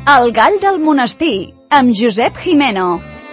El gall del monestir, amb Josep Jimeno.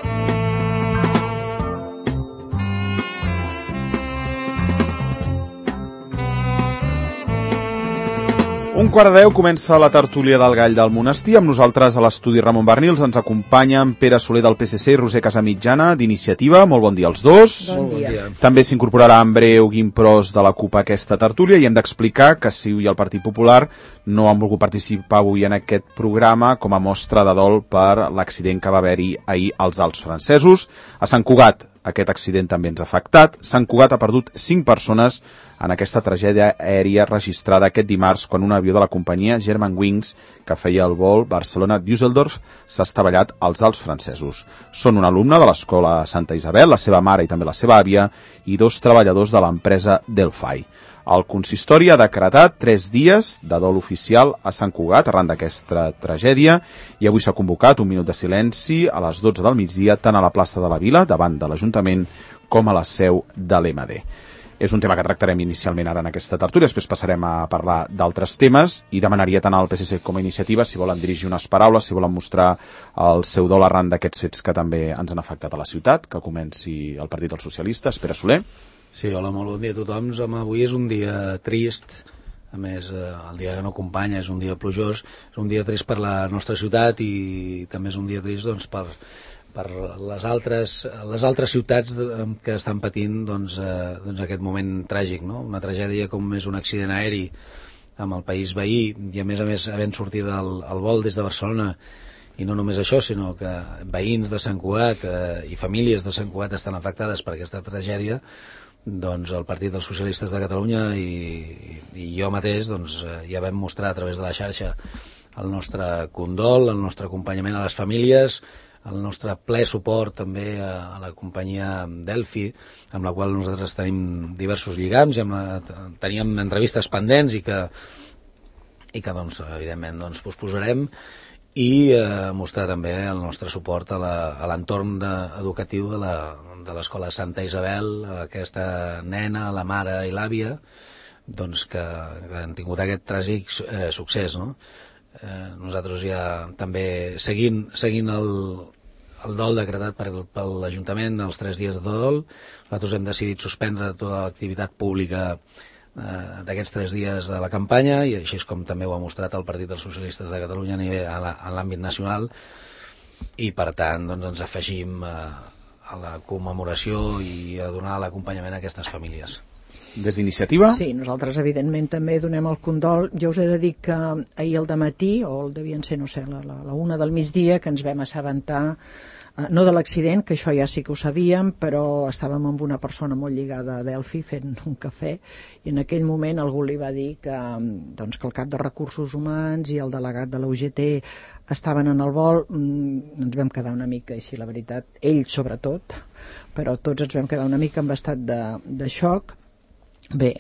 Un quart de 10 comença la tertúlia del gall del monestir. Amb nosaltres a l'estudi Ramon Bernils ens acompanyen Pere Soler del PSC i Roser Casamitjana d'Iniciativa. Molt bon dia als dos. Bon dia. També s'incorporarà en breu Guim Pros de la CUP a aquesta tertúlia i hem d'explicar que si el Partit Popular no han volgut participar avui en aquest programa com a mostra de dol per l'accident que va haver-hi ahir als Alps francesos. A Sant Cugat aquest accident també ens ha afectat. Sant Cugat ha perdut 5 persones en aquesta tragèdia aèria registrada aquest dimarts quan un avió de la companyia Germanwings que feia el vol Barcelona-Düsseldorf s'ha estavellat als Alps francesos. Són un alumne de l'escola Santa Isabel, la seva mare i també la seva àvia, i 2 treballadors de l'empresa Delphi. El consistori ha decretat 3 dies de dol oficial a Sant Cugat arran d'aquesta tragèdia i avui s'ha convocat un minut de silenci a les 12 del migdia tant a la plaça de la Vila, davant de l'Ajuntament, com a la seu de l'MD. És un tema que tractarem inicialment ara en aquesta tertúlia, després passarem a parlar d'altres temes i demanaria tant al PSC com a Iniciativa si volen dirigir unes paraules, si volen mostrar el seu dol arran d'aquests fets que també ens han afectat a la ciutat, que comenci el Partit dels Socialistes. Pere Soler. Sí, hola, molt bon dia a tothom. Home, avui és un dia trist, a més el dia que no acompanya és un dia plujós, és un dia trist per la nostra ciutat i també és un dia trist doncs, per les altres ciutats que estan patint doncs, aquest moment tràgic, no? Una tragèdia com és un accident aeri amb el país veí i a més havent sortit el vol des de Barcelona, i no només això, sinó que veïns de Sant Cugat i famílies de Sant Cugat estan afectades per aquesta tragèdia. Doncs el Partit dels Socialistes de Catalunya i jo mateix doncs, ja vam mostrar a través de la xarxa el nostre condol, el nostre acompanyament a les famílies, el nostre ple suport també a la companyia Delphi, amb la qual nosaltres tenim diversos lligams i teníem entrevistes pendents i que doncs, evidentment doncs, posposarem, i mostrar també el nostre suport a l'entorn educatiu de l'escola Santa Isabel, aquesta nena, la mare i l'àvia, doncs, que han tingut aquest tràgic succés, no? Nosaltres ja també seguint el dol decretat per l'Ajuntament, els 3 dies de dol, nosaltres hem decidit suspendre tota l'activitat pública d'aquests 3 dies de la campanya, i així és com també ho ha mostrat el Partit dels Socialistes de Catalunya a l'àmbit nacional, i per tant doncs, ens afegim a la commemoració i a donar l'acompanyament a aquestes famílies. Des d'Iniciativa? Sí, nosaltres evidentment també donem el condol. Jo us he de dir que ahir al dematí, o devien ser, no sé, la 1 del migdia, que ens vam assabentar no de l'accident, que això ja sí que ho sabíem, però estàvem amb una persona molt lligada a Delphi fent un cafè, i en aquell moment algú li va dir que el cap de Recursos Humans i el delegat de la UGT estaven en el vol. Ens vam quedar una mica així, la veritat, ell sobretot, però tots ens vam quedar una mica en estat de xoc. Bé,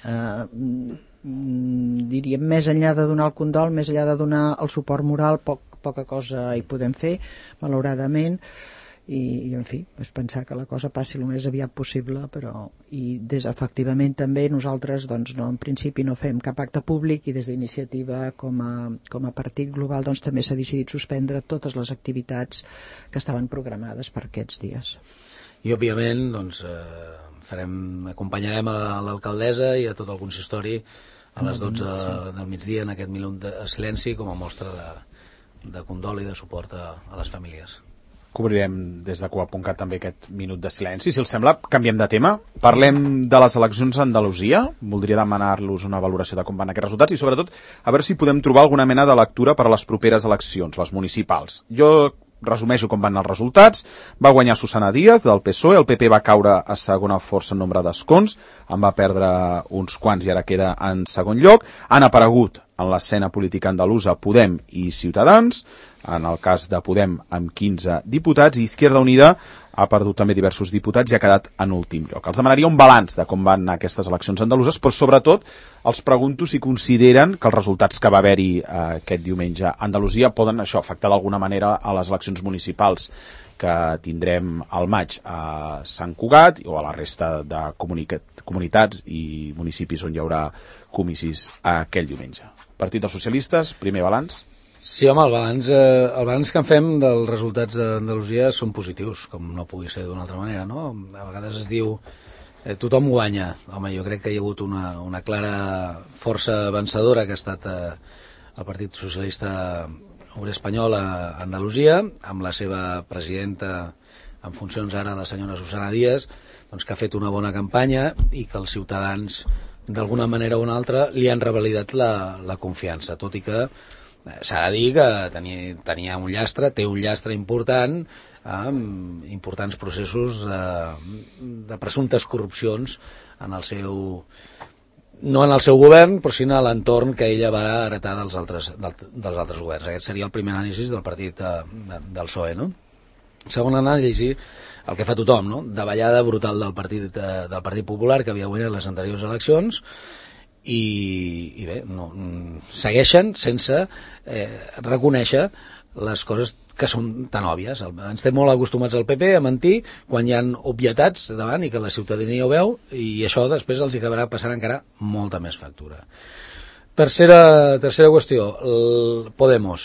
diríem, més enllà de donar el condol, més enllà de donar el suport moral, poca cosa hi podem fer, malauradament, i en fi, és pensar que la cosa passi el més aviat possible, però efectivament també nosaltres doncs, en principi no fem cap acte públic, i des d'Iniciativa com a partit global doncs, també s'ha decidit suspendre totes les activitats que estaven programades per aquests dies. I òbviament doncs, acompanyarem a l'alcaldessa i a tot el consistori a les 12 del migdia en aquest minut de silenci com a mostra de condol i de suport a les famílies. Cobrirem des de Coa.cat també aquest minut de silenci. Si els sembla, canviem de tema. Parlem de les eleccions a Andalusia. Voldria demanar-los una valoració de com van aquests resultats i sobretot a veure si podem trobar alguna mena de lectura per a les properes eleccions, les municipals. Jo resumeixo com van els resultats. Va guanyar Susana Díaz del PSOE, el PP va caure a segona força en nombre d'escons, en va perdre uns quants i ara queda en segon lloc. Han aparegut en l'escena política andalusa Podem i Ciutadans, en el cas de Podem amb 15 diputats, i Izquierda Unida ha perdut també diversos diputats i ha quedat en últim lloc. Els demanaria un balanç de com van aquestes eleccions andaluses, però sobretot els pregunto si consideren que els resultats que va haver-hi aquest diumenge a Andalusia poden afectar d'alguna manera a les eleccions municipals que tindrem al maig a Sant Cugat o a la resta de comunitats i municipis on hi haurà comicis aquell diumenge. Partit dels Socialistes, primer balanç. Sí, home, el balanç que en fem dels resultats d'Andalusia són positius, com no pugui ser d'una altra manera, no? A vegades es diu tothom guanya. Home, jo crec que hi ha hagut una clara força vencedora que ha estat el Partit Socialista Obrer Espanyol a Andalusia, amb la seva presidenta en funcions ara, la senyora Susana Díaz, doncs, que ha fet una bona campanya i que els ciutadans, d'alguna manera o una altra, li han revalidat la confiança, tot i que s'ha de dir que tenia un llastre, té un llastre important, amb importants processos de presumptes corrupcions en el seu, no en el seu govern, però sí en l'entorn que ella va heretar dels altres governs. Aquest seria el primer anàlisi del partit del PSOE, no? Segon anàlisi, el que fa tothom, no? Davallada brutal del Partit Popular, que havia guanyat les anteriors eleccions, i bé, segueixen sense reconèixer les coses que són tan òbvies. Ens té molt acostumats al PP a mentir quan hi ha obvietats davant i que la ciutadania ho veu, i això després els acabarà passant encara molta més factura. Tercera qüestió, el Podemos,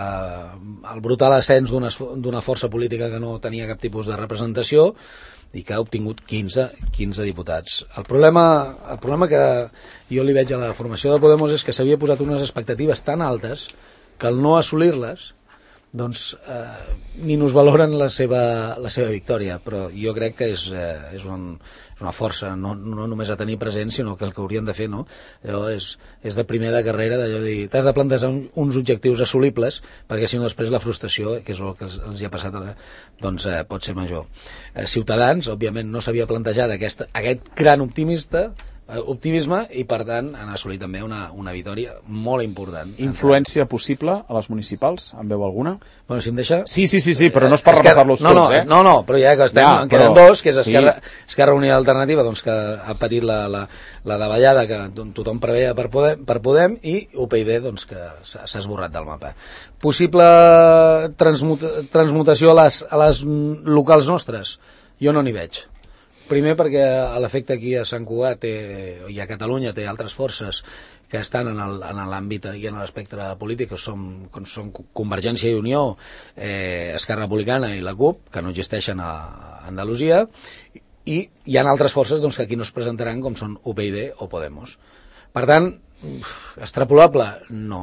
el brutal ascens d'una força política que no tenia cap tipus de representació i que ha obtingut 15 diputats. El problema que jo li veig a la formació de Podemos és que s'havia posat unes expectatives tan altes que al no assolir-les doncs minusvaloren la seva victòria, però jo crec que és una força no només a tenir present, sinó que el que haurien de fer, no? Allò és de primer de carrera, d'allò de dir, t'has de plantejar uns objectius assolibles, perquè si no després la frustració, que és el que els hi ha passat, doncs pot ser major. Ciutadans, òbviament, no s'havia plantejat aquest gran optimisme i per tant han assolit també una victòria molt important. Influència possible a les municipals? En veu alguna? Bueno, si em deixa... Sí, però no és per repassar-los tots, eh? No, però ja que en queden dos, que és Esquerra Unida Alternativa, doncs, que ha patit la davallada que tothom preveia per Podem, i UPyD, doncs, que s'ha esborrat del mapa. Possible transmutació a les locals nostres? Jo no n'hi veig. Primer perquè l'efecte aquí a Sant Cugat i a Catalunya té altres forces que estan en l'àmbit i en l'espectre polític, com són Convergència i Unió, Esquerra Republicana i la CUP, que no existeixen a Andalusia, i hi ha altres forces doncs, que aquí no es presentaran, com són UPyD o Podemos. Per tant, extrapolable? No.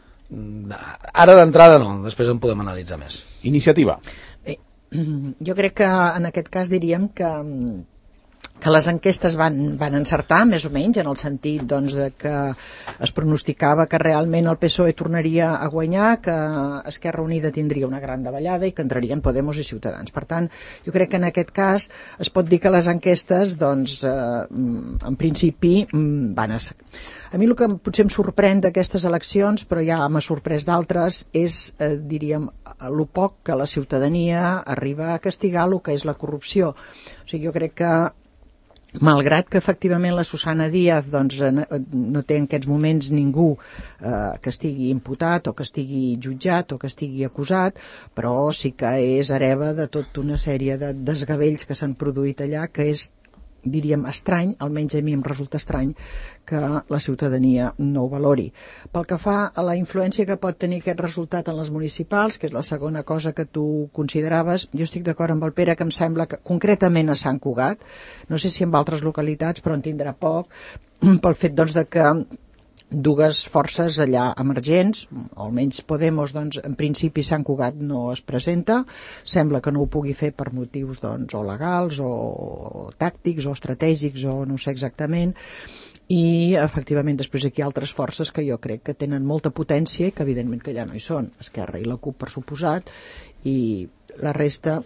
Ara d'entrada no, després en podem analitzar més. Iniciativa. Jo crec que en aquest cas diríem que les enquestes van encertar, més o menys, en el sentit doncs, de que es pronosticava que realment el PSOE tornaria a guanyar, que Esquerra Unida tindria una gran davallada i que entrarien Podemos i Ciutadans. Per tant, jo crec que en aquest cas es pot dir que les enquestes, doncs, en principi, van a... A mi el que potser em sorprèn d'aquestes eleccions, però ja m'ha sorprès d'altres, és, diríem, el poc que la ciutadania arriba a castigar el que és la corrupció. O sigui, jo crec que, malgrat que efectivament la Susana Díaz doncs, no té en aquests moments ningú que estigui imputat o que estigui jutjat o que estigui acusat, però sí que és hereva de tota una sèrie de desgavells que s'han produït allà, que és, diríem, estrany, almenys a mi em resulta estrany que la ciutadania no ho valori. Pel que fa a la influència que pot tenir aquest resultat en les municipals, que és la segona cosa que tu consideraves, jo estic d'acord amb el Pere, que em sembla que concretament a Sant Cugat, no sé si en altres localitats, però en tindrà poc, pel fet doncs, de que dues forces allà emergents, o almenys Podemos, doncs, en principi Sant Cugat no es presenta, sembla que no ho pugui fer per motius doncs, o legals o tàctics o estratègics o no sé exactament, i efectivament després aquí hi ha altres forces que jo crec que tenen molta potència i que evidentment que ja no hi són, Esquerra i la CUP per suposat, i la resta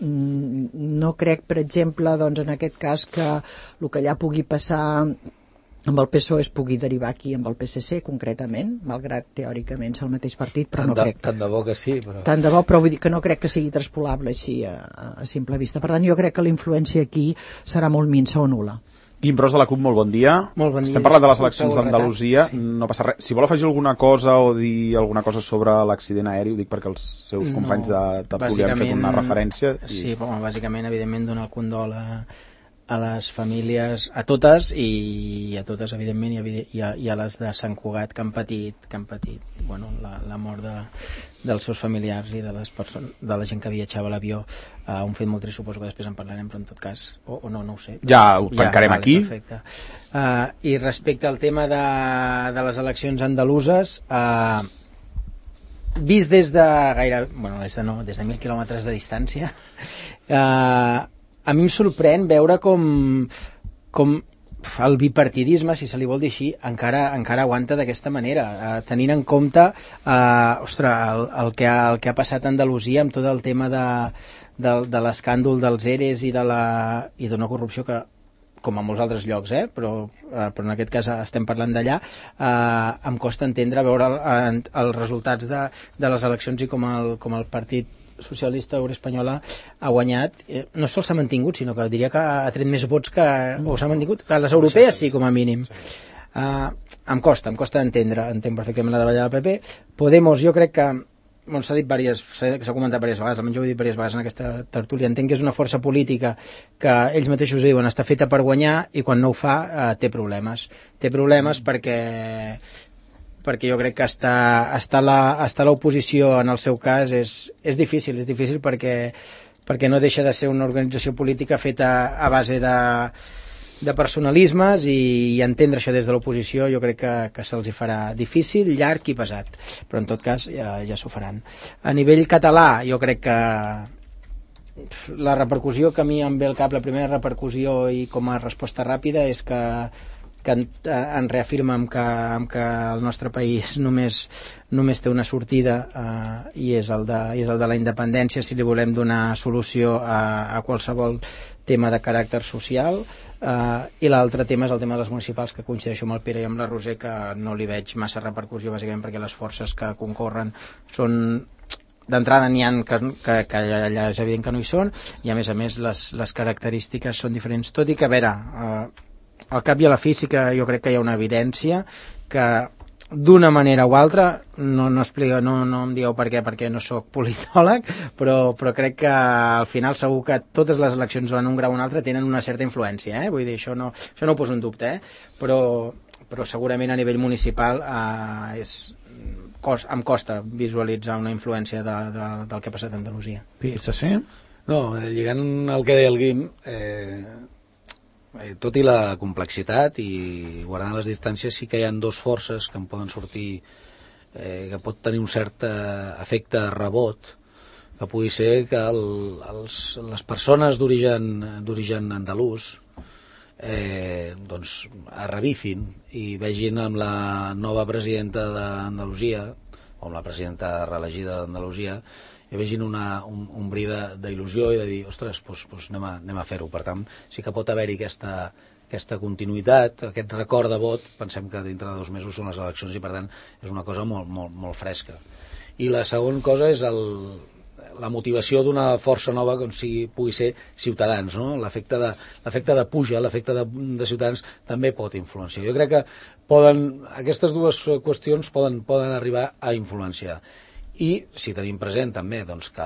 no crec, per exemple, doncs, en aquest cas que el que allà pugui passar amb el PSOE es pugui derivar aquí amb el PSC concretament, malgrat teòricament és el mateix partit, però no crec. Tant de bo que sí. Tant de bo, però vull dir que no crec que sigui traspolable així a simple vista. Per tant, jo crec que la influència aquí serà molt minsa o nul·la. Guim Pros de la CUP, molt bon dia. Molt bon dia. Estem parlant de les eleccions d'Andalusia, no passa res. Si vol afegir alguna cosa o dir alguna cosa sobre l'accident aeri, ho dic perquè els seus companys de tertúlia han fet una referència. Sí, però bàsicament, evidentment, donar el condol a a les famílies, a totes i a totes evidentment i a les de Sant Cugat que han patit bueno, la mort dels seus familiars i de la gent que viatjava a l'avió, un fet molt trist, suposo que després en parlarem, però en tot cas o no ho sé. Ja ho tancarem aquí. Perfecte. I respecte al tema de les eleccions andaluses, vist des de des de 1.000 quilòmetres de distància, a mi em sorprèn veure com el bipartidisme, si se li vol dir així, encara aguanta d'aquesta manera, tenint en compte el que ha passat a Andalusia amb tot el tema de l'escàndol dels ERES i d'una corrupció que, com a molts altres llocs, però en aquest cas estem parlant d'allà, em costa entendre veure els resultats de les eleccions i com el Partit Socialista Obrer Espanyola ha guanyat, no sols s'ha mantingut, sinó que diria que ha tret més vots o s'ha mantingut que les europees, sí, com a mínim. Em costa entendre, entenc perfectament la davallada del PP. Podemos, jo crec que s'ha comentat diverses vegades, almenys ho he dit diverses vegades en aquesta tertúlia, entenc que és una força política que ells mateixos diuen està feta per guanyar i quan no ho fa té problemes perquè jo crec que estar a l'oposició en el seu cas és difícil perquè no deixa de ser una organització política feta a base de personalismes i entendre això des de l'oposició jo crec que se'ls hi farà difícil, llarg i pesat, però en tot cas ja s'ho faran. A nivell català jo crec que la repercussió que a mi em ve al cap, la primera repercussió i com a resposta ràpida és que en reafirma que el nostre país només té una sortida i és el de la independència si li volem donar solució a qualsevol tema de caràcter social, i l'altre tema és el tema de les municipals, que coincideixo amb el Pere i amb la Roser, que no li veig massa repercussió bàsicament perquè les forces que concorren són d'entrada n'hi ha que allà és evident que no hi són i a més les característiques són diferents, tot i que a veure al cap i a la fi sí que jo crec que hi ha una evidència que d'una manera o altra, no em digueu per què, perquè no sóc politòleg, però crec que al final segur que totes les eleccions en un grau o un altre tenen una certa influència, vull dir, això no ho poso en dubte, però segurament a nivell municipal em costa visualitzar una influència del que ha passat a Andalusia. PSC? No, lligant el que deia el Guim, tot i la complexitat i guardant les distàncies, sí que hi ha dues forces que en poden sortir, que pot tenir un cert efecte rebot, que pugui ser que les persones d'origen andalús doncs es revifin i vegin amb la nova presidenta d'Andalusia o amb la presidenta reelegida d'Andalusia i vegin un bri d'il·lusió i de dir, ostres, doncs anem a fer-ho. Per tant, sí que pot haver-hi aquesta continuïtat, aquest record de vot. Pensem que dintre de 2 mesos són les eleccions i per tant és una cosa molt, molt, molt fresca. I la segona cosa és la motivació d'una força nova com pugui ser Ciutadans, no? L'efecte de puja, l'efecte de Ciutadans també pot influenciar. Jo crec que aquestes dues qüestions poden arribar a influenciar. I si tenim present també doncs, que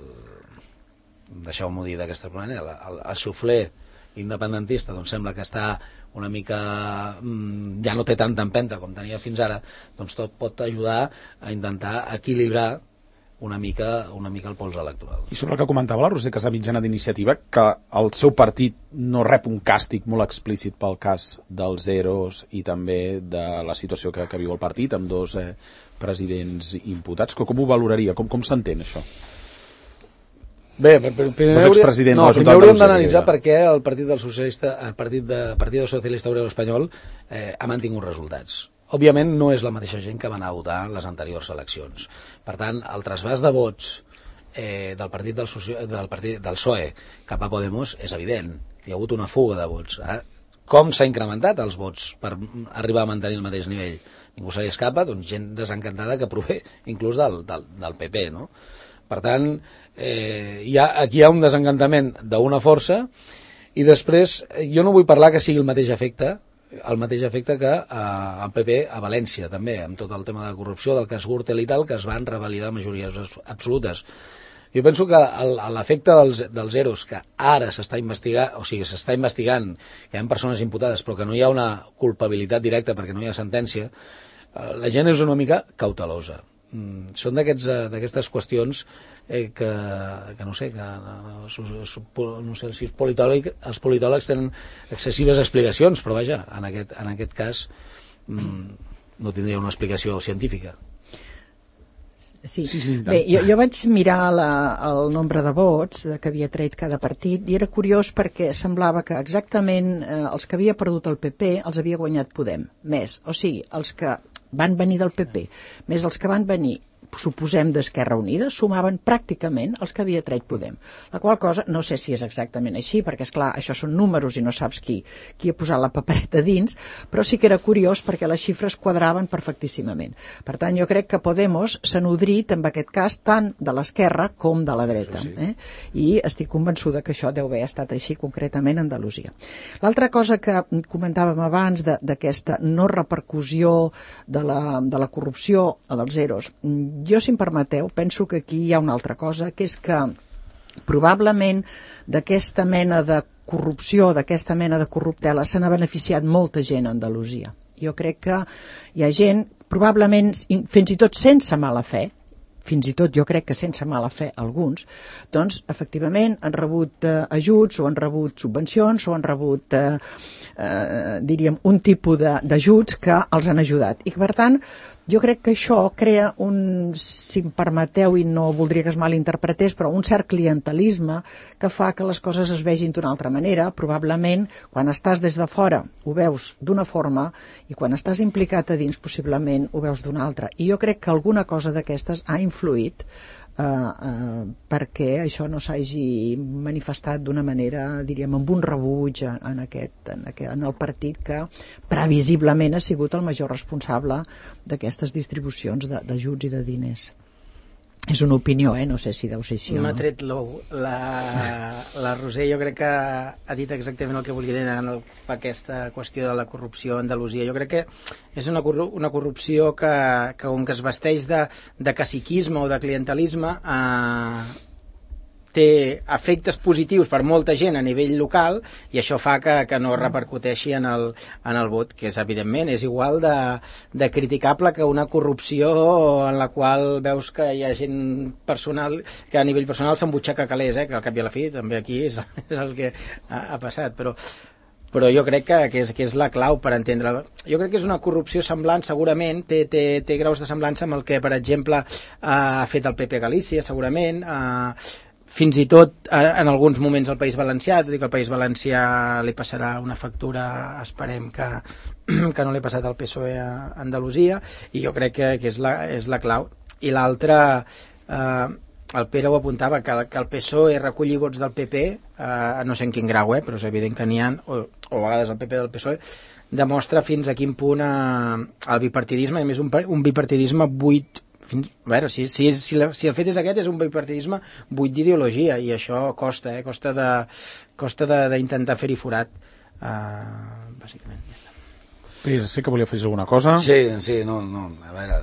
deixeu-m'ho dir d'aquesta manera, el xufler independentista doncs sembla que està una mica ja no té tanta empenta com tenia fins ara, doncs tot pot ajudar a intentar equilibrar una mica el pols electoral. I sobre el que comentava la Roser Casamitjana d'Iniciativa, que el seu partit no rep un càstig molt explícit pel cas dels EROs i també de la situació que viu el partit amb 2 presidents imputats, com ho valoraria? Com s'entén això? Bé, primer hauríem d'analitzar per què el Partit Socialista Obrer Espanyol ha mantingut resultats. Òbviament no és la mateixa gent que va anar a votar en les anteriors eleccions. Per tant, el trasbàs de vots del partit del PSOE cap a Podemos és evident. Hi ha hagut una fuga de vots. Com s'ha incrementat els vots per arribar a mantenir el mateix nivell? Ningú se li escapa, doncs gent desencantada que prové inclús del PP, no? Per tant, aquí hi ha un desencantament d'una força i després jo no vull parlar que sigui el mateix efecte que el PP a València també, amb tot el tema de corrupció del cas Gürtel i tal, que es van revalidar majories absolutes. Jo penso que l'efecte dels EROs, que ara s'està investigant, o sigui, s'està investigant, que hi ha persones imputades, però que no hi ha una culpabilitat directa perquè no hi ha sentència, la gent és una mica cautelosa. Són d'aquestes qüestions que no sé, no sé si els politòlegs tenen excessives explicacions, però vaja, en aquest cas no tindria una explicació científica. Sí. Bé, jo vaig mirar el nombre de vots que havia tret cada partit i era curiós perquè semblava que exactament els que havia perdut el PP els havia guanyat Podem, més, o sigui, els que van venir del PP, més els que van venir suposem d'Esquerra Unida, sumaven pràcticament els que havia tret Podem. La qual cosa, no sé si és exactament així, perquè és clar, això són números i no saps qui ha posat la papereta dins, però sí que era curiós perquè les xifres quadraven perfectíssimament. Per tant, jo crec que Podemos s'ha nodrit, en aquest cas, tant de l'esquerra com de la dreta. I estic convençuda que això deu haver estat així, concretament a Andalusia. L'altra cosa que comentàvem abans d'aquesta no repercussió de la corrupció o dels EROs, jo, si em permeteu, penso que aquí hi ha una altra cosa, que és que probablement d'aquesta mena de corrupció, d'aquesta mena de corruptela, se n'ha beneficiat molta gent a Andalusia. Jo crec que hi ha gent, probablement, fins i tot sense mala fe, fins i tot jo crec que sense mala fe alguns, doncs efectivament han rebut ajuts o han rebut subvencions o han rebut, diríem, un tipus d'ajuts que els han ajudat. I per tant, jo crec que això crea si em permeteu i no voldria que es malinterpretés, però un cert clientelisme que fa que les coses es vegin d'una altra manera. Probablement, quan estàs des de fora ho veus d'una forma i quan estàs implicat a dins possiblement ho veus d'una altra. I jo crec que alguna cosa d'aquestes ha influït perquè això no s'hagi manifestat d'una manera, diríem, amb un rebuig en el partit que previsiblement ha sigut el major responsable d'aquestes distribucions d'ajuts i de diners. És una opinió, no sé si deu ser així o no. M'ha tret l'ou. La Roser jo crec que ha dit exactament el que volia dir en aquesta qüestió de la corrupció a Andalusia. Jo crec que és una corrupció que com que es vesteix de caciquisme o de clientelisme, té efectes positius per molta gent a nivell local i això fa que no repercuteixi en el vot, que és evidentment és igual de criticable que una corrupció en la qual veus que hi ha gent personal que a nivell personal s'embutxaca calés, que al cap i a la fi també aquí és el que ha passat, però jo crec que és la clau per entendre. Jo crec que és una corrupció semblant, segurament, té graus de semblança amb el que, per exemple, ha fet el PP a Galícia, segurament, fins i tot en alguns moments al País Valencià, tot i que al País Valencià li passarà una factura, esperem que no li ha passat al PSOE a Andalusia, i jo crec que és la clau. I l'altra, el Pere ho apuntava, que el PSOE reculli vots del PP, no sé en quin grau, però és evident que n'hi ha, o a vegades el PP del PSOE, demostra fins a quin punt el bipartidisme, i a més un bipartidisme buit. A veure, si el fet és aquest, és un bipartidisme buit d'ideologia, i això costa d'intentar fer-hi forat, bàsicament. Ja està. Pere, sé que volia fer alguna cosa. Sí, no, a veure,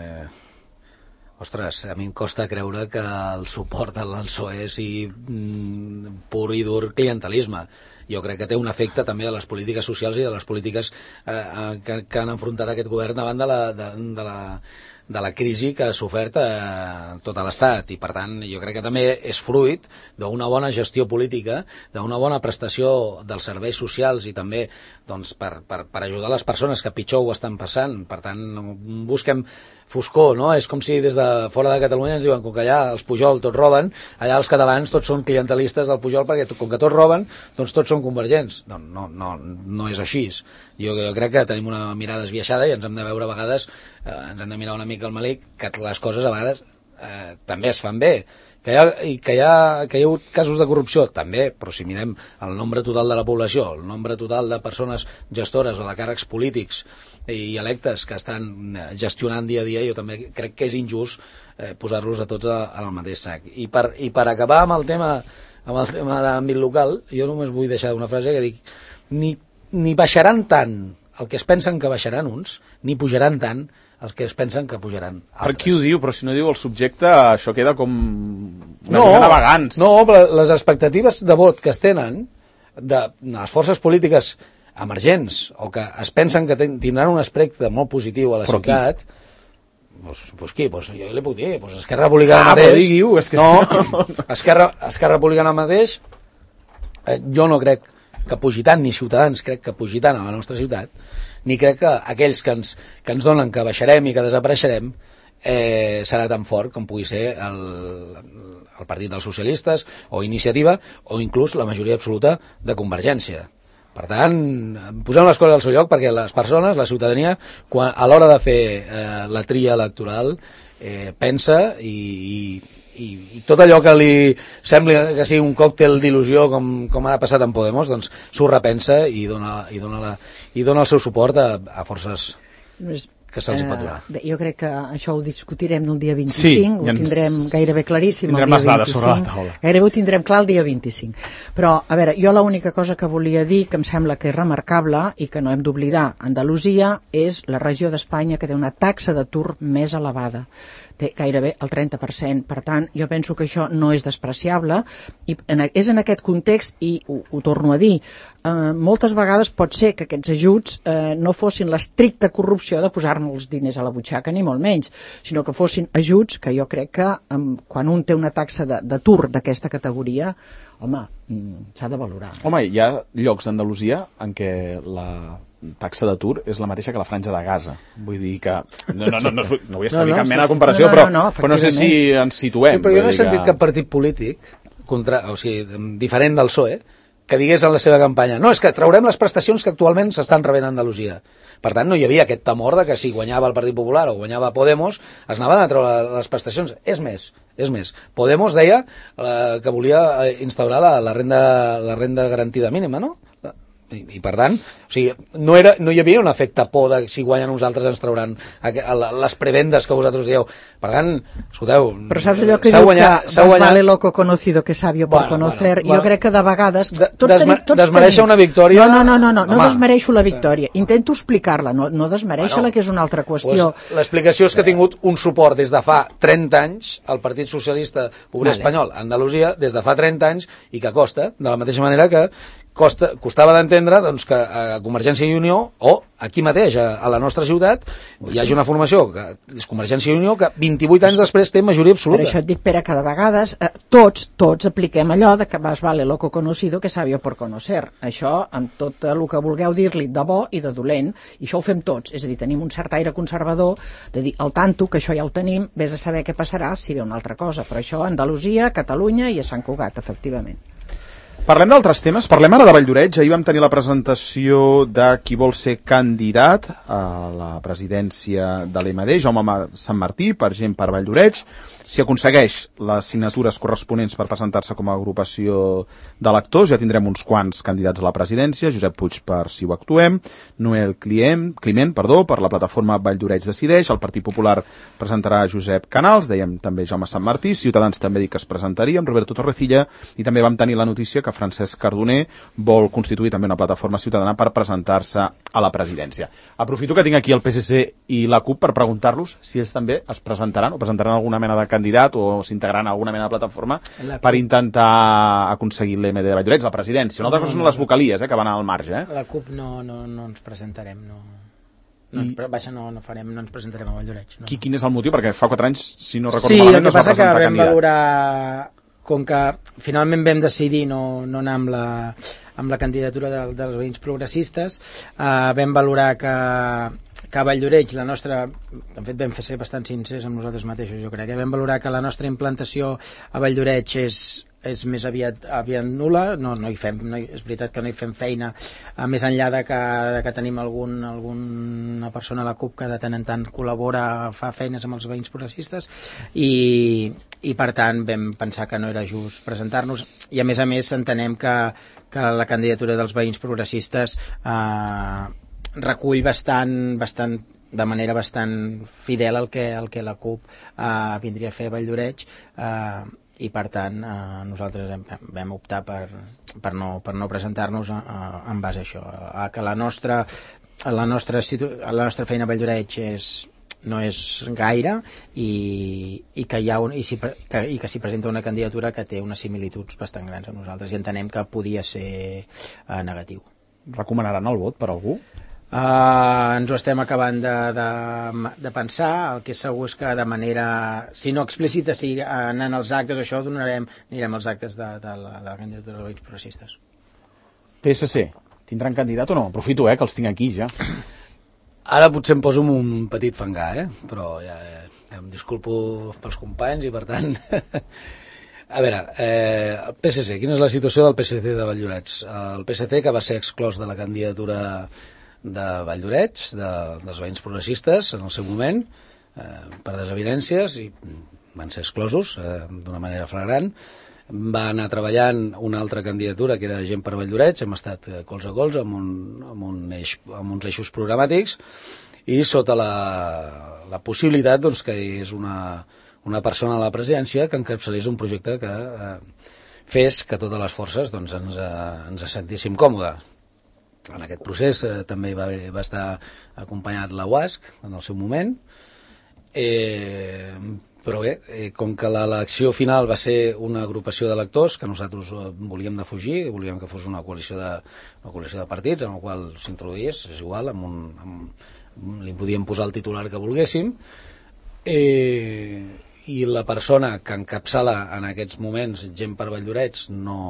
ostres, a mi em costa creure que el suport al PSOE sigui pur i dur clientelisme. Jo crec que té un efecte també de les polítiques socials i de les polítiques que han enfrontat aquest govern davant de la crisi que ha sofert tot l'Estat, i per tant jo crec que també és fruit d'una bona gestió política, d'una bona prestació dels serveis socials i també doncs, per ajudar les persones que pitjor ho estan passant. Per tant, no busquem foscor, no? És com si des de fora de Catalunya ens diuen que allà els Pujol tots roben, allà els catalans tots són clientelistes del Pujol perquè com que tots roben, doncs tots són convergents. No és així. Jo crec que tenim una mirada esbiaixada i ens hem de veure a vegades, ens hem de mirar una mica al melic, que les coses a vegades també es fan bé. Que hi ha hagut casos de corrupció, també, però si mirem el nombre total de la població, el nombre total de persones gestores o de càrrecs polítics i electes que estan gestionant dia a dia, jo també crec que és injust posar-los a tots al mateix sac. I per acabar amb el tema d'àmbit local, jo només vull deixar una frase que dic: ni baixaran tant el que es pensen que baixaran uns, ni pujaran tant els que es pensen que pujaran altres. Per qui ho diu? Però si no diu el subjecte, això queda com una cosa navegants. No, però les expectatives de vot que es tenen de les forces polítiques emergents o que es pensen que tindran un aspecte molt positiu a la ciutat, pues qui? Pues jo li puc dir, pues Esquerra Republicana mateix. Però diguiu, és que no, Esquerra Republicana mateix, jo no crec que pugi tant, ni Ciutadans crec que pugi tant a la nostra ciutat, ni crec que aquells que ens donen que baixarem i que desapareixerem serà tan fort com pugui ser el Partit dels Socialistes o Iniciativa o inclús la majoria absoluta de Convergència. Per tant, posem les coses al seu lloc perquè les persones, la ciutadania, a l'hora de fer la tria electoral, pensa i tot allò que li sembli que sigui un còctel d'il·lusió com ha passat amb Podemos, doncs s'ho repensa i dona el seu suport a forces que se'ls pot donar. Jo crec que això ho discutirem el dia 25, ho tindrem gairebé claríssim tindrem el dia 25. les dades sobre la taula. Gairebé ho tindrem clar el dia 25. Però, a veure, jo l'única cosa que volia dir, que em sembla que és remarcable i que no hem d'oblidar, Andalusia és la regió d'Espanya que té una taxa d'atur més elevada, té gairebé el 30%. Per tant, jo penso que això no és despreciable i és en aquest context, i ho torno a dir, moltes vegades pot ser que aquests ajuts no fossin l'estricta corrupció de posar-nos els diners a la butxaca, ni molt menys, sinó que fossin ajuts que jo crec que quan un té una taxa d'atur d'aquesta categoria, home, s'ha de valorar. Home, hi ha llocs d'Andalusia en què la taxa d'atur és la mateixa que la Franja de Gaza. Vull dir que... No vull establir cap mena de comparació, però no sé si ens situem. Sí, però jo no he sentit cap partit polític diferent del PSOE que digués en la seva campanya no, és que traurem les prestacions que actualment s'estan rebent a Andalusia. Per tant, no hi havia aquest temor de que si guanyava el Partit Popular o guanyava Podemos es anaven a treure les prestacions. És més, Podemos deia que volia instaurar la renda garantida mínima, no? I per tant, o sigui, no hi havia un efecte por de si guanyen uns altres ens trauran les prebendes que vosaltres dieu. Per tant, escolteu, però saps allò que diu que más vale loco conocido que sabio por conocer? Jo crec que de vegades desmereixer una victòria... No desmereixo la victòria, intento explicar-la, no desmereixer-la, que és una altra qüestió. L'explicació és que ha tingut un suport des de fa 30 anys el Partit Socialista Obrer Espanyol a Andalusia, des de fa 30 anys, i que costa, de la mateixa manera que costava d'entendre doncs, que a Convergència i Unió, o aquí mateix, a la nostra ciutat, hi hagi una formació que és Convergència i Unió, que 28 anys després té majoria absoluta. Per això et dic, Pere, que de vegades tots apliquem allò de que más vale loco conocido que sabio por conocer. Això, amb tot el que vulgueu dir-li de bo i de dolent, i això ho fem tots. És a dir, tenim un cert aire conservador de dir, al tanto, que això ja ho tenim, vés a saber què passarà si ve una altra cosa. Però això a Andalusia, a Catalunya i a Sant Cugat, efectivament. Parlem d'altres temes, parlem ara de Valldoreix. Ahir vam tenir la presentació de qui vol ser candidat a la presidència de l'EMD, Jaume Sant Martí, per Gent per Valldoreix. Si aconsegueix les signatures corresponents per presentar-se com a agrupació d'electors, ja tindrem uns quants candidats a la presidència: Josep Puig per Si ho actuem, Noel Climent, per la plataforma Valldoreix decideix, el Partit Popular presentarà Josep Canals, dèiem també Jaume Sant Martí, Ciutadans també dic que es presentaria amb Roberto Torrecilla, i també vam tenir la notícia que Francesc Cardoner vol constituir també una plataforma ciutadana per presentar-se a la presidència. Aprofito que tinc aquí el PSC i la CUP per preguntar-los si ells també es presentaran o presentaran alguna mena de candidat o s'integraran a alguna mena de plataforma per intentar aconseguir l'EMD de Valldoreix, la presidència. Una altra cosa són les vocalies, que van al marge. La CUP no ens presentarem, no ens presentarem a Valldoreix. No. Quin és el motiu? Perquè fa 4 anys, si no recordo malament, no es va presentar candidat. Sí, el que passa que vam valorar, com que finalment vam decidir no anar amb la candidatura dels veïns progressistes, vam valorar que a Valldoreix la nostra, en fet vam ser bastant sincers amb nosaltres mateixos, jo crec, vam valorar que la nostra implantació a Valldoreix és més aviat nul·la, és veritat que no hi fem feina, més enllà de que tenim alguna persona a la CUP que de tant en tant col·labora, fa feines amb els veïns progressistes, i per tant vam pensar que no era just presentar-nos, i a més entenem que la candidatura dels veïns progressistes recull de manera bastant fidel el que la CUP vindria a fer a Valldoreix, i per tant nosaltres vam optar per no presentar-nos en base a això, a que la nostra feina a Valldoreix no és gaire, i que s'hi presenta una candidatura que té unes similituds bastant grans amb nosaltres, i entenem que podia ser negatiu. Recomanaran el vot per algú? Ens ho estem acabant de pensar. El que és segur és que de manera, si no explícita, si anant als actes, això anirem als actes de la candidatura dels Veïns Progressistes. PSC, tindran candidat o no? Aprofito, que els tinc aquí ja. Ara potser em poso amb un petit fangar, però ja em disculpo pels companys i per tant... A veure, el PSC, quina és la situació del PSC de Valldoreix? El PSC, que va ser exclòs de la candidatura de Valldoreix, dels Veïns Progressistes en el seu moment, per desavinences, i van ser exclosos d'una manera flagrant. Va anar treballant una altra candidatura que era Gent per Valldoreix, hem estat colze a colze amb uns eixos programàtics, i sota la possibilitat doncs, que és una persona a la presidència que encapçalés un projecte que fes que totes les forces doncs, ens sentíssim còmodes. En aquest procés també va estar acompanyat la UASC en el seu moment, però bé, com que l'elecció final va ser una agrupació d'electors que nosaltres volíem defugir, volíem que fos una coalició de partits en el qual s'introduís, és igual, li podíem posar el titular que volguéssim, i la persona que encapçala en aquests moments Gent per Valldoreix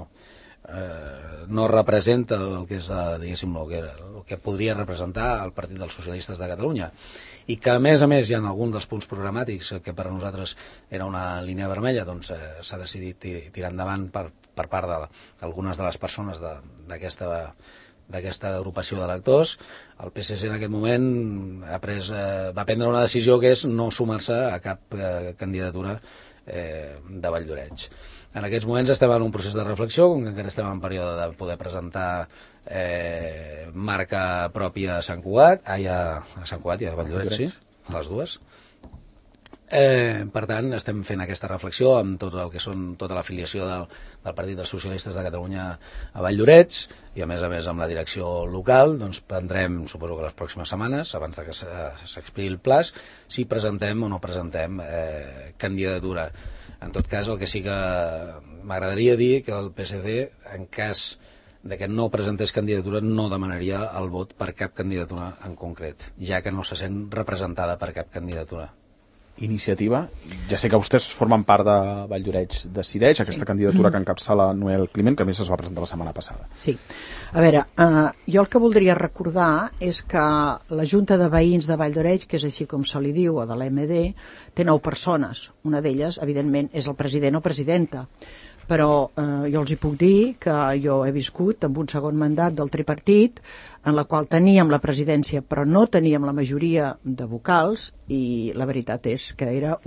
no representa el que és, diguéssim, el que podria representar el Partit dels Socialistes de Catalunya, i que a més hi ha alguns dels punts programàtics que per a nosaltres era una línia vermella, doncs s'ha decidit tirar endavant per part d'algunes de les persones d'aquesta agrupació d'electors. El PSC en aquest moment va prendre una decisió que és no sumar-se a cap candidatura de Valldoreix. En aquests moments estem en un procés de reflexió, com que encara estem en període de poder presentar marca pròpia a Sant Cugat, a Sant Cugat i a Valldoreix, sí, a les dues. Per tant, estem fent aquesta reflexió amb tot el que són tota l'afiliació del Partit dels Socialistes de Catalunya a Valldoreix, i a més amb la direcció local doncs prendrem, suposo que les pròximes setmanes, abans de que s'expiri el plaç, si presentem o no presentem candidatura. En tot cas, el que sí que m'agradaria dir que el PSC, en cas de que no presentés candidatura, no demanaria el vot per cap candidatura en concret, ja que no se sent representada per cap candidatura. Iniciativa, ja sé que vostès formen part de Valldoreix Decideix, aquesta candidatura que encapçala Noel Climent, que a més es va presentar la setmana passada. Sí, a veure, jo el que voldria recordar és que la Junta de Veïns de Valldoreix, que és així com se li diu, o de l'MD, té 9 persones. Una d'elles, evidentment, és el president o presidenta. Però jo els hi puc dir que jo he viscut amb un segon mandat del tripartit en la qual teníem la presidència però no teníem la majoria de vocals, i la veritat és que era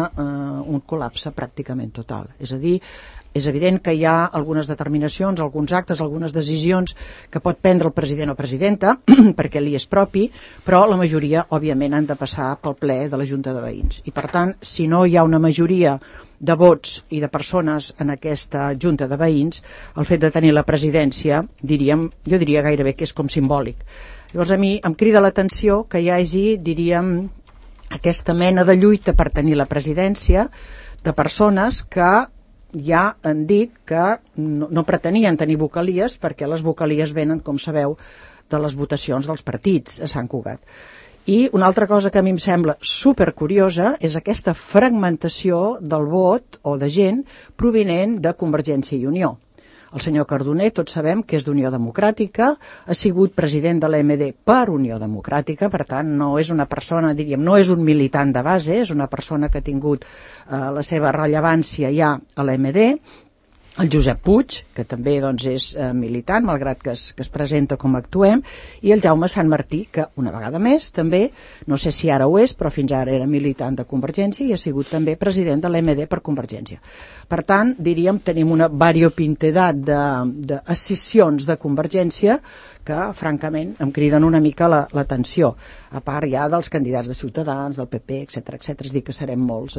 un col·lapse pràcticament total. És a dir, és evident que hi ha algunes determinacions, alguns actes, algunes decisions que pot prendre el president o presidenta perquè li és propi, però la majoria, òbviament, han de passar pel ple de la Junta de Veïns. I per tant, si no hi ha una majoria de vots i de persones en aquesta Junta de Veïns, el fet de tenir la presidència, jo diria gairebé que és com simbòlic. Llavors a mi em crida l'atenció que hi hagi, diríem, aquesta mena de lluita per tenir la presidència de persones que ja han dit que no pretenien tenir vocalies, perquè les vocalies venen, com sabeu, de les votacions dels partits a Sant Cugat. I una altra cosa que a mi em sembla supercuriosa és aquesta fragmentació del vot o de gent provinent de Convergència i Unió. El senyor Cardoner, tots sabem que és d'Unió Democràtica, ha sigut president de l'EMD per Unió Democràtica, per tant no és una persona, diríem, no és un militant de base, és una persona que ha tingut la seva rellevància ja a l'EMD. El Josep Puig, que també doncs, és militant, malgrat que es presenta com Actuem, i el Jaume Sant Martí, que una vegada més també, no sé si ara ho és, però fins ara era militant de Convergència i ha sigut també president de l'EMD per Convergència. Per tant, diríem, tenim una variopintedat d'escissions de Convergència que, francament, em criden una mica l'atenció, a part ja dels candidats de Ciutadans, del PP, etc. És dir, que serem molts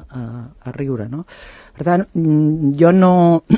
a riure, no? Per tant, jo no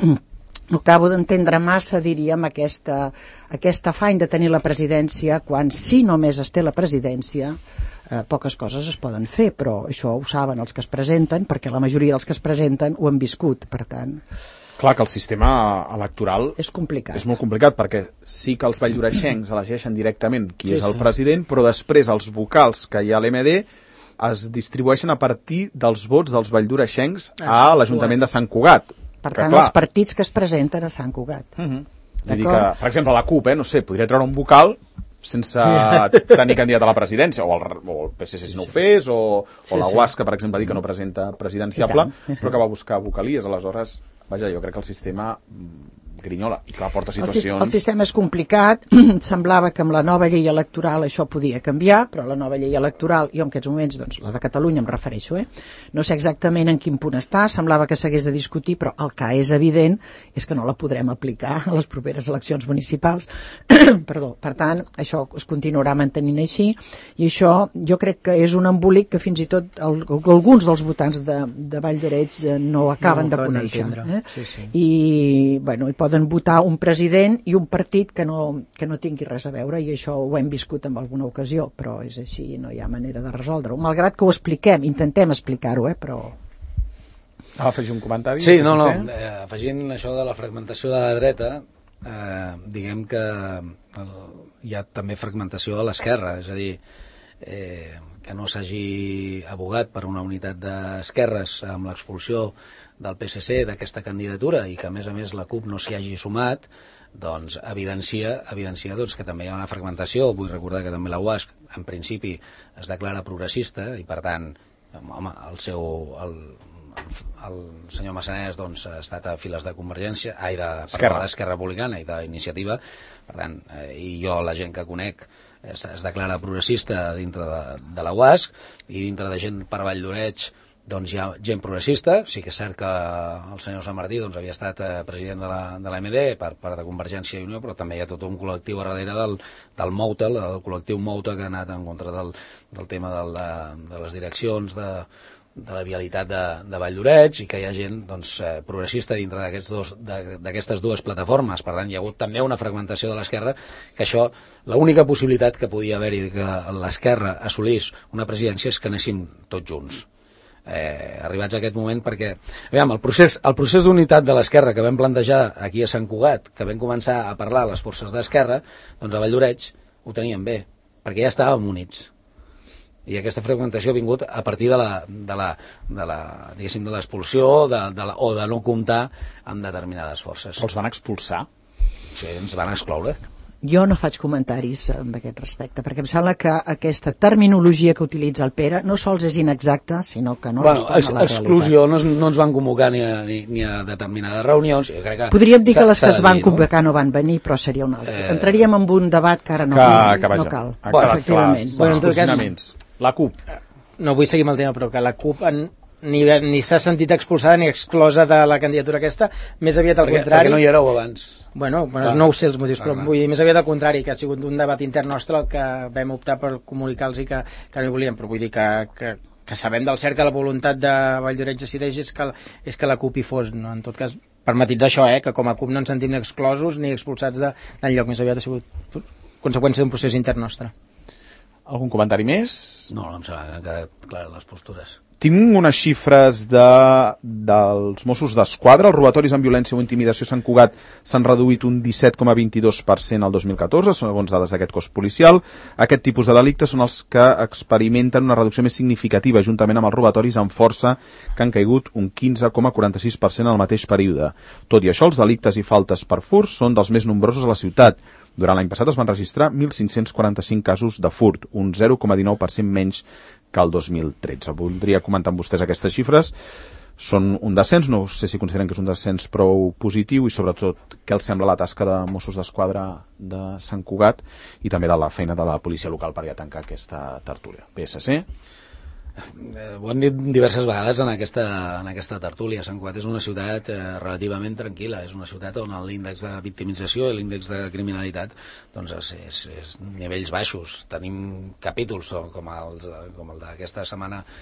acabo d'entendre massa, diríem, aquest afany de tenir la presidència quan, si només es té la presidència, poques coses es poden fer, però això ho saben els que es presenten, perquè la majoria dels que es presenten ho han viscut, per tant... Clar que el sistema electoral és complicat. És molt complicat, perquè sí que els valldoreixencs elegeixen directament qui és el president, però després els vocals que hi ha a l'MD es distribueixen a partir dels vots dels valldoreixencs a l'Ajuntament de Sant Cugat. Per tant, els partits que es presenten a Sant Cugat. Vull dir que, per exemple, la CUP, no sé, podria treure un vocal sense tenir candidat a la presidència, o el PSC si no ho fes, o la UAS, que per exemple ha dit que no presenta presidenciable, però que va buscar vocalies. Aleshores, vaja, jo crec que el sistema grinyola, i clar, porta situacions... El sistema és complicat, semblava que amb la nova llei electoral això podia canviar, però la nova llei electoral, jo en aquests moments, doncs, la de Catalunya em refereixo, no sé exactament en quin punt està, semblava que s'hagués de discutir, però el que és evident és que no la podrem aplicar a les properes eleccions municipals. Perdó. Per tant, això es continuarà mantenint així, i això jo crec que és un embolic que fins i tot alguns dels votants de Valldoreix no acaben de conèixer. I, bueno, hi poden votar un president i un partit que no tingui res a veure, i això ho hem viscut en alguna ocasió, però és així, no hi ha manera de resoldre-ho, malgrat que ho expliquem, intentem explicar-ho, però... Afegir un comentari? Sí, afegint això de la fragmentació de la dreta, diguem que hi ha també fragmentació a l'esquerra, és a dir, que no s'hagi abogat per una unitat d'esquerres amb l'expulsió del PSC d'aquesta candidatura i que a més la CUP no s'hi hagi sumat, doncs evidencia doncs, que també hi ha una fragmentació. Vull recordar que també la UASC en principi es declara progressista i per tant home, el senyor Massanés doncs, ha estat a files de Convergència, d'Esquerra Republicana i d'Iniciativa, per tant, i jo la gent que conec es declara progressista dintre de la UASC, i dintre de gent per Valldoreix doncs hi ha gent progressista. Sí que és cert que el senyor Sant Martí doncs, havia estat president de l'AMD per part de Convergència i Unió, però també hi ha tot un col·lectiu a darrere del Moutel, el col·lectiu Moutel, que ha anat en contra del tema de les direccions de la vialitat de Valldoreix, i que hi ha gent doncs, progressista dintre d'aquestes dues plataformes. Per tant, hi ha hagut també una fragmentació de l'esquerra, que això, l'única possibilitat que podia haver-hi que l'esquerra assolís una presidència és que anéssim tots junts. Arribats a aquest moment, perquè aviam, el procés d'unitat de l'esquerra que vam plantejar aquí a Sant Cugat, que vam començar a parlar a les forces d'esquerra, doncs a Valldoreix ho teníem bé, perquè ja estàvem units, i aquesta fragmentació ha vingut a partir de l'expulsió o de no comptar amb determinades forces. Els van expulsar? Sí, ens van excloure. Jo no faig comentaris d'aquest respecte, perquè em sembla que aquesta terminologia que utilitza el Pere no sols és inexacta, sinó que no respon a la realitat. Exclusió, no ens van convocar ni a determinades reunions. Jo crec que podríem dir que les que es van convocar no van venir, però seria un altre. Entraríem en un debat que ara no cal. Efectivament. Bueno, en tot cas, la CUP. No vull seguir amb el tema, però que la CUP ni s'ha sentit expulsada ni exclosa de la candidatura aquesta, més aviat al contrari. Perquè no hi éreu abans. Bueno, no ho sé els motius, però vull dir, més aviat al contrari, que ha sigut un debat intern nostre el que vam optar per comunicar-los i que no hi volíem, però vull dir que sabem del cert que la voluntat de Valldoreix decideix és que la CUP hi fos, no? En tot cas, per matitzar això, que com a CUP no ens sentim ni exclosos ni expulsats d'enlloc, més aviat ha sigut conseqüència d'un procés intern nostre. Algun comentari més? No, em sembla que han quedat clares les postures. Tinc unes xifres dels Mossos d'Esquadra. Els robatoris amb violència o intimidació a Sant Cugat s'han reduït un 17,22% al 2014, segons dades d'aquest cos policial. Aquest tipus de delictes són els que experimenten una reducció més significativa, juntament amb els robatoris amb força, que han caigut un 15,46% al mateix període. Tot i això, els delictes i faltes per furts són dels més nombrosos a la ciutat. Durant l'any passat es van registrar 1.545 casos de furt, un 0,19% menys que el 2013. Voldria comentar amb vostès aquestes xifres. Són un descens, no sé si consideren que és un descens prou positiu, i sobretot què els sembla la tasca de Mossos d'Esquadra de Sant Cugat i també de la feina de la policia local per ja tancar aquesta tertúlia. PSC? Ho hem dit diverses vegades en aquesta tertúlia. Sant Cugat és una ciutat relativament tranquil·la, és una ciutat on l'índex de victimització i l'índex de criminalitat doncs és nivells baixos. Tenim capítols com el d'aquesta setmana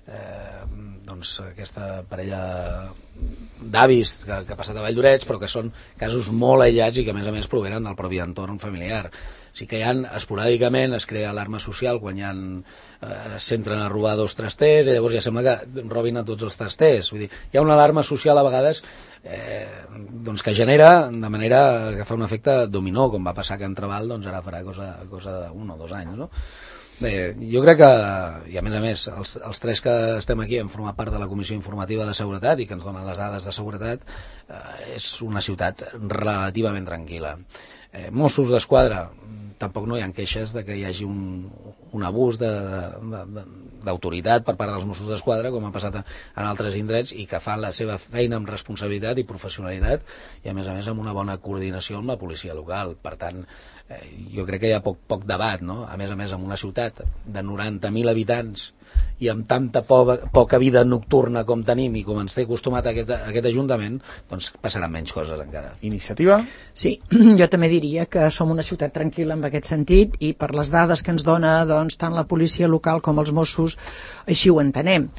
doncs aquesta parella d'avis que ha passat a Valldoreix, però que són casos molt aïllats i que a més provenen del propi entorn familiar. Sí que esporàdicament es crea alarma social quan s'entren a robar 2 trasters i llavors ja sembla que robin a tots els trasters. Vull dir, hi ha una alarma social a vegades doncs que genera de manera que fa un efecte dominó, com va passar a Can Trabal, doncs ara farà cosa d'1 o 2 anys, no? Bé, jo crec que, i a més, els 3 que estem aquí hem format part de la Comissió Informativa de Seguretat i que ens donen les dades de seguretat, és una ciutat relativament tranquil·la. Mossos d'Esquadra, tampoc no hi ha queixes de que hi hagi un abús d'autoritat per part dels Mossos d'Esquadra, com ha passat en altres indrets, i que fan la seva feina amb responsabilitat i professionalitat i a més amb una bona coordinació amb la policia local. Per tant, jo crec que hi ha poc debat, no? A més, amb una ciutat de 90.000 habitants i amb tanta poca vida nocturna com tenim i com ens té acostumat aquest Ajuntament, doncs passaran menys coses encara. Iniciativa? Sí, jo també diria que som una ciutat tranquil·la en aquest sentit i per les dades que ens dona doncs, tant la policia local com els Mossos, així ho entenem.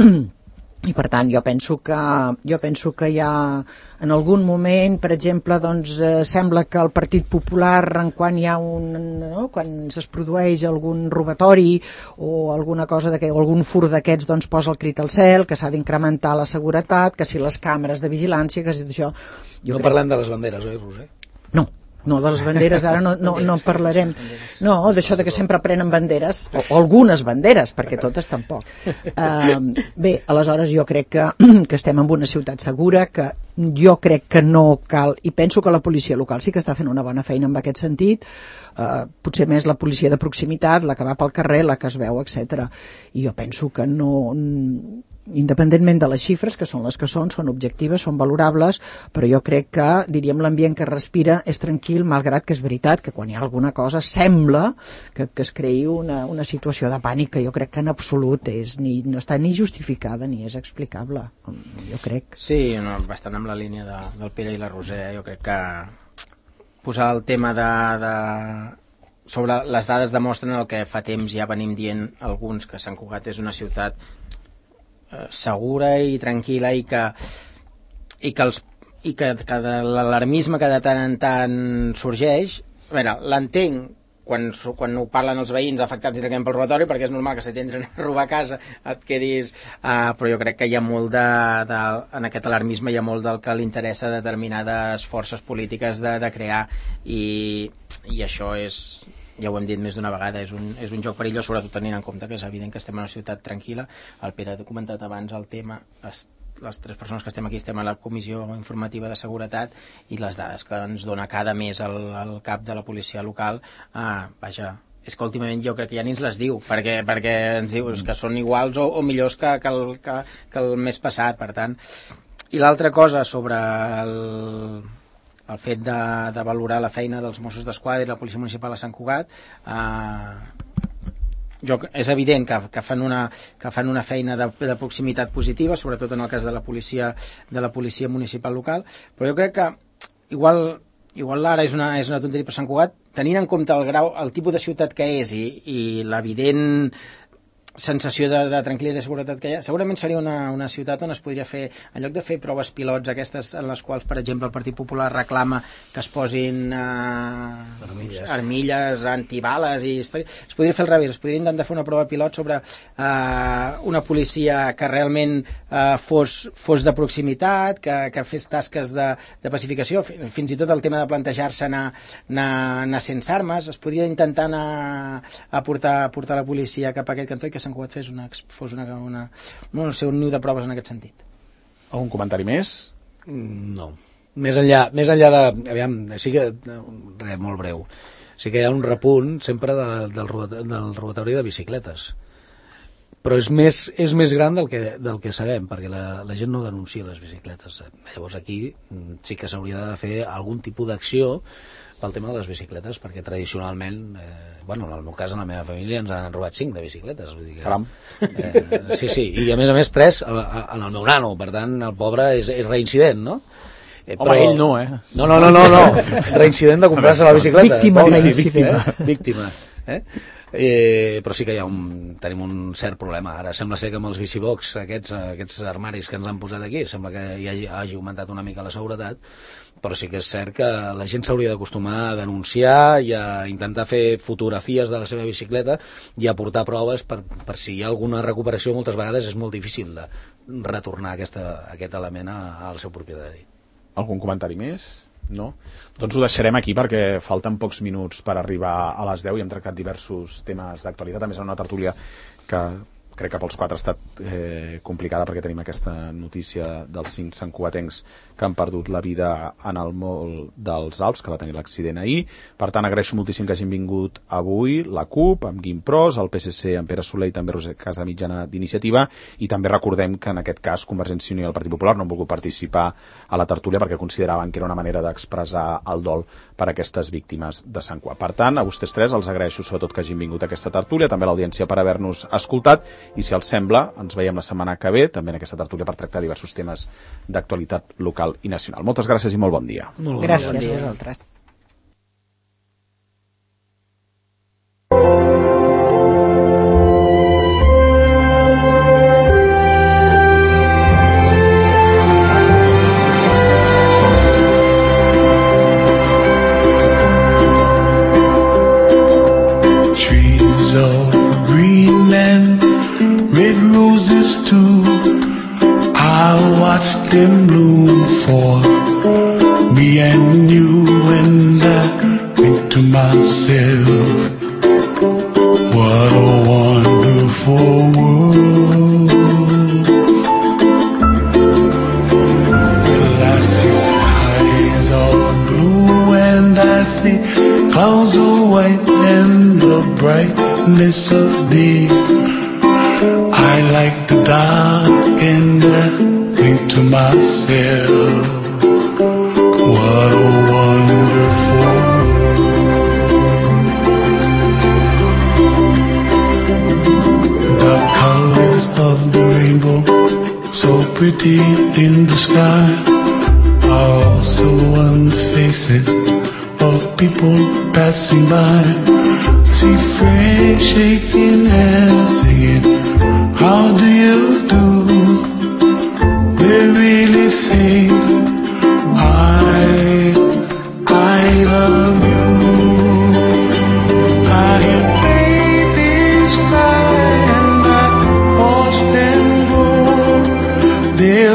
I per tant jo penso que hi ha en algun moment, per exemple, doncs, sembla que el Partit Popular, quan hi ha quan es produeix algun robatori o alguna cosa o algun fur d'aquests, doncs posa el crit al cel, que s'ha d'incrementar la seguretat, que si les càmeres de vigilància, que si això... No parlem de les banderes, Roser? No, de les banderes ara no parlarem. No, d'això de que sempre prenen banderes, o algunes banderes, perquè totes tampoc. Bé, aleshores jo crec que estem en una ciutat segura, que jo crec que no cal, i penso que la policia local sí que està fent una bona feina en aquest sentit, potser més la policia de proximitat, la que va pel carrer, la que es veu, etc. I jo penso que no... independentment de les xifres, que són les que són objectives, són valorables, però jo crec que, diríem, l'ambient que respira és tranquil, malgrat que és veritat que quan hi ha alguna cosa sembla que es creï una situació de pànic que jo crec que en absolut no està ni justificada ni és explicable, jo crec. Sí, bastant amb la línia del Pere i la Roser, jo crec que posar el tema sobre les dades demostren el que fa temps ja venim dient alguns, que Sant Cugat és una ciutat segura i tranquil·la i que l'alarmisme que de tant en tant sorgeix, a veure, l'entenc quan ho parlen els veïns afectats directament pel robatori, perquè és normal que si t'entren a robar a casa et quedis, però jo crec que hi ha molt en aquest alarmisme hi ha molt del que li interessa a determinades forces polítiques de crear i això és, ja ho hem dit més d'una vegada, és un joc perillós, sobretot tenint en compte que és evident que estem en una ciutat tranquil·la. El Pere ha comentat abans el tema, les 3 persones que estem aquí estem a la Comissió Informativa de Seguretat i les dades que ens dona cada mes el cap de la policia local, vaja, és que últimament jo crec que ja ni ens les diu, perquè ens diu que són iguals o millors que el mes passat, per tant. I l'altra cosa sobre el fet de valorar la feina dels Mossos d'Esquadra i la Policia Municipal a Sant Cugat, és evident que fan una feina de proximitat positiva, sobretot en el cas de la policia municipal local, però jo crec que igual ara és una tonteria per Sant Cugat, tenint en compte el tipus de ciutat que és i l'evident sensació de tranquil·litat i de seguretat que hi ha, segurament seria una ciutat on es podria fer, en lloc de fer proves pilots aquestes en les quals, per exemple, el Partit Popular reclama que es posin armilles antibales i històries, es podria fer al revés, es podria intentar fer una prova pilot sobre una policia que realment fos de proximitat, que fes tasques de pacificació, fins i tot el tema de plantejar-se anar sense armes, es podria intentar anar a portar la policia cap a aquest cantó i que Sant Cugat fos un niu de proves en aquest sentit. Algun comentari més? No. Més enllà de... Aviam, sí que... molt breu. Sí que hi ha un repunt sempre del robatori de bicicletes. Però és més gran del que sabem, perquè la gent no denuncia les bicicletes. Llavors aquí sí que s'hauria de fer algun tipus d'acció pel tema de les bicicletes, perquè tradicionalment, en el meu cas, en la meva família, ens han robat 5 de bicicletes. Vull dir que, caram. Sí, i a més 3 en el meu nano, per tant, el pobre és reincident, no? Home, ell no, No. Reincident de comprar-se la bicicleta. Víctima. Víctima. però sí que tenim un cert problema. Ara sembla ser que amb els bicibox, aquests armaris que ens han posat aquí, sembla que hagi augmentat una mica la seguretat, però sí que és cert que la gent s'hauria d'acostumar a denunciar i a intentar fer fotografies de la seva bicicleta i a portar proves per si hi ha alguna recuperació. Moltes vegades és molt difícil de retornar aquest element al seu propietari. Algun comentari més? No? Doncs ho deixarem aquí perquè falten pocs minuts per arribar a les 10 i hem tractat diversos temes d'actualitat. A més, una tertúlia que crec que pels 4 ha estat complicada perquè tenim aquesta notícia dels 5 santcugatencs que han perdut la vida en el moll dels Alps, que va tenir l'accident ahir. Per tant, agraeixo moltíssim que hagin vingut avui la CUP, amb Guim Pros, el PSC, amb Pere Soler i també Roser Casamitjana d'Iniciativa, i també recordem que en aquest cas Convergència i Unió i el Partit Popular no han volgut participar a la tertúlia perquè consideraven que era una manera d'expressar el dol per a aquestes víctimes de Sant Cugat. Per tant, a vostès 3 els agraeixo sobretot que hagin vingut a aquesta tertúlia, també a l'audiència per haver-nos escoltat, i si els sembla, ens veiem la setmana que ve, també en aquesta tertúlia per tractar diversos temes d'actualitat local i nacional. Moltes gràcies i molt bon dia. Gràcies a vosaltres. Trees of green and red roses too, I watched them bloom for me and you, and I think to myself, what a wonderful world. Well, I see skies of blue and I see clouds of white and the brightness of day. I like the dark and I think to myself, what a wonderful world. The colors of the rainbow, so pretty in the sky, are also on the faces of people passing by. See friends shaking hands singing, how do you do? They really say, I love you. I hear babies cry and I watch them grow. They